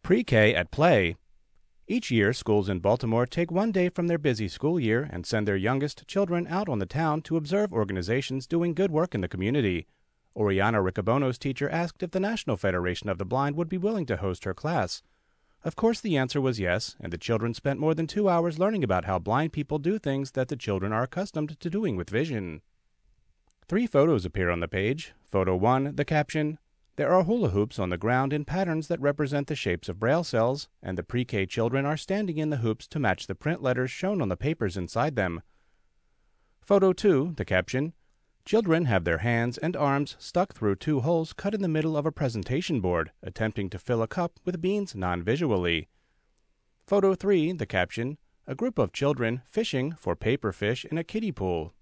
Pre-K at play. Each year, schools in Baltimore take one day from their busy school year and send their youngest children out on the town to observe organizations doing good work in the community. Oriana Riccobono's teacher asked if the National Federation of the Blind would be willing to host her class. Of course, the answer was yes, and the children spent more than 2 hours learning about how blind people do things that the children are accustomed to doing with vision. 3 photos appear on the page. Photo 1, the caption, "There are hula hoops on the ground in patterns that represent the shapes of braille cells, and the pre-K children are standing in the hoops to match the print letters shown on the papers inside them." Photo 2, the caption, "Children have their hands and arms stuck through 2 holes cut in the middle of a presentation board, attempting to fill a cup with beans non-visually." Photo 3, the caption, "A group of children fishing for paper fish in a kiddie pool."